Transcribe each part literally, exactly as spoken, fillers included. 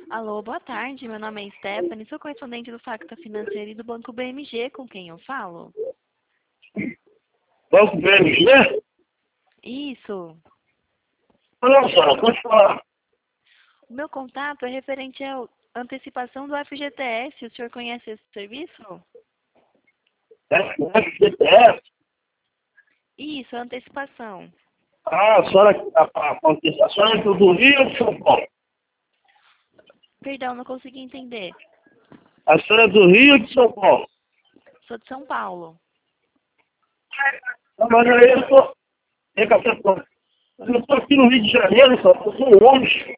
Alô, boa tarde. Meu nome é Stephanie, sou correspondente do Facta Financeiro e do Banco B M G, com quem eu falo? Banco B M G? Isso. Olha só, pode falar. O meu contato é referente à antecipação do F G T S. O senhor conhece esse serviço? F G T S? Isso, antecipação. Ah, a senhora, a, a, a senhora é do Rio ou de São Paulo? Perdão, não consegui entender. A senhora é do Rio ou de São Paulo? Sou de São Paulo. Não, mas aí eu tô... É, café, tô... Eu tô aqui no Rio de Janeiro, só. Eu sou longe.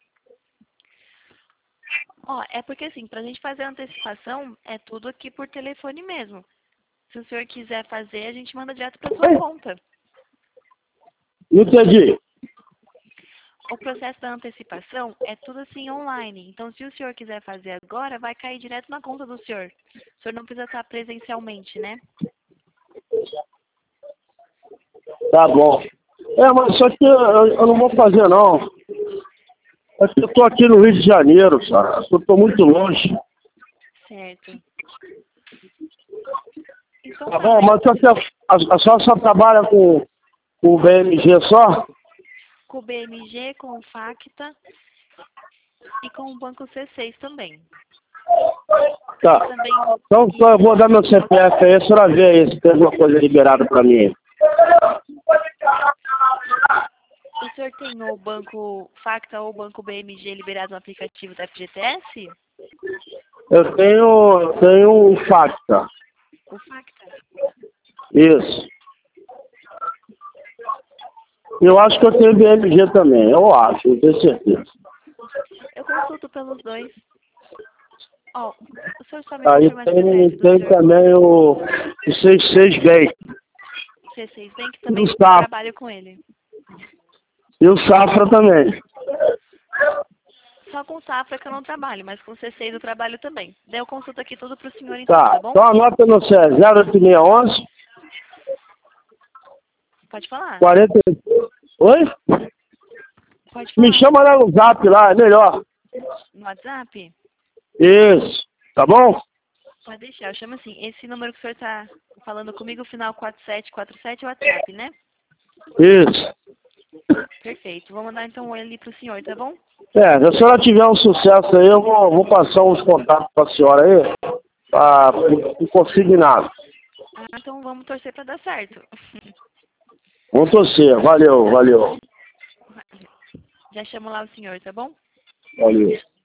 Ó, é porque assim, pra gente fazer a antecipação, é tudo aqui por telefone mesmo. Se o senhor quiser fazer, a gente manda direto pra sua conta. Não entendi. O processo da antecipação é tudo assim online. Então, se o senhor quiser fazer agora, vai cair direto na conta do senhor. O senhor não precisa estar presencialmente, né? Tá bom. É, mas só que eu, eu não vou fazer, não. É que eu tô aqui no Rio de Janeiro, cara. Eu tô muito longe. Certo. Então Tá tá, bom, mas mas só que a, a, a senhora só trabalha com, com o B M G só? com o B M G, com o Facta e com o Banco C seis também. Tá. Também Então eu vou dar meu C P F aí, a senhora vê aí se tem alguma coisa liberada pra mim. o senhor tem o Banco Facta ou o Banco B M G liberado no aplicativo da F G T S? Eu tenho, eu tenho um Facta. O Facta? Isso. Eu acho que eu tenho B M G também, eu acho, não tenho certeza. Eu consulto pelos dois. Ó, o senhor só me Aí confirma a tem, C P F do tem senhor? também o, o sessenta e seis Bank. C seis Bank E o também Safra. trabalho com ele. E o Safra também. Só com Safra que eu não trabalho, mas com C seis eu trabalho também. Daí eu consulto aqui tudo pro senhor então, Tá, tá bom? então anota no C zero oito seis um um Pode falar. quarenta. Oi? Pode Me falar. chama lá no Zap lá, é melhor. No WhatsApp? Isso. Tá bom? Pode deixar. Eu chamo assim. Esse número que o senhor tá falando comigo, o final quatro sete quatro sete é o WhatsApp, né? Isso. Perfeito. Vou mandar então ele pro senhor, tá bom? É, se a senhora tiver um sucesso aí, eu vou, vou passar uns contatos pra senhora aí, pra, um consignado. Ah, então vamos torcer pra dar certo. Vamos torcer. Valeu, valeu. Já chamo lá o senhor, tá bom? Valeu.